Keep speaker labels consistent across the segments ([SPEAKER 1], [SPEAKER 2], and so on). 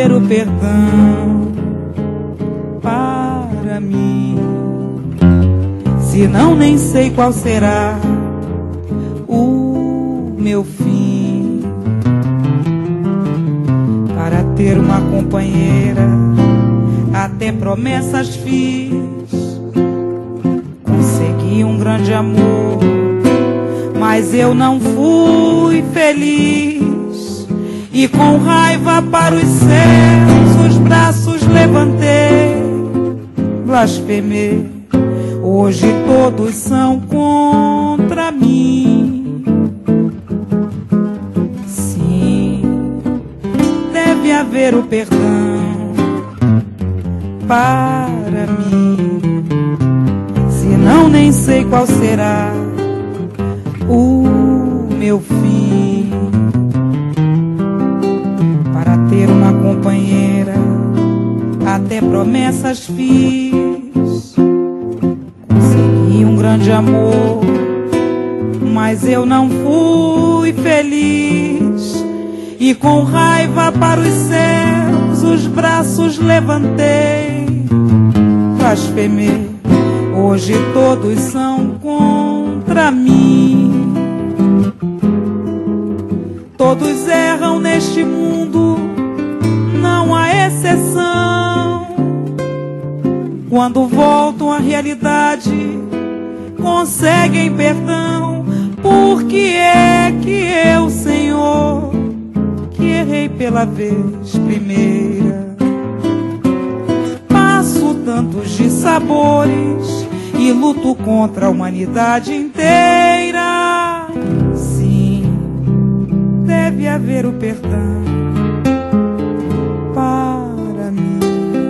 [SPEAKER 1] haver o perdão para mim. Senão nem sei qual será o meu fim. Para ter uma companheira, até promessas fiz. Consegui um grande amor, mas eu não fui feliz. E com raiva para os céus os braços levantei, blasfemei. Hoje todos são contra mim. Sim, deve haver o perdão para mim. Senão nem sei qual será o meu fim. Para ter uma companheira, até promessas fiz. Consegui um grande amor, mas eu não fui feliz. E com raiva para os céus os braços levantei, blasfemei. Hoje todos são contra mim. Todos erram neste mundo, não há exceção. Quando voltam à realidade, conseguem perdão. Por que é que eu, Senhor, que errei pela vez primeira, passo tantos dissabores e luto contra a humanidade inteira? Sim, deve haver o perdão para mim.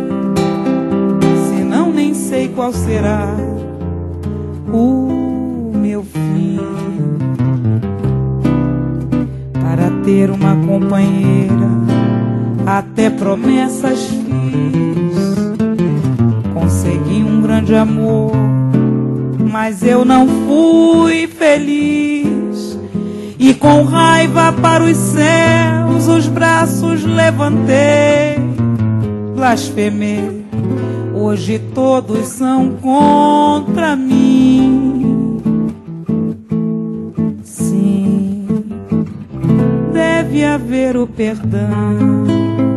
[SPEAKER 1] Senão nem sei qual será o meu fim. Para ter uma companheira, até promessas fiz. Consegui um grande amor, mas eu não fui feliz. E com raiva para os céus os braços levantei, blasfemei. Hoje todos são contra mim. Sim, deve haver o perdão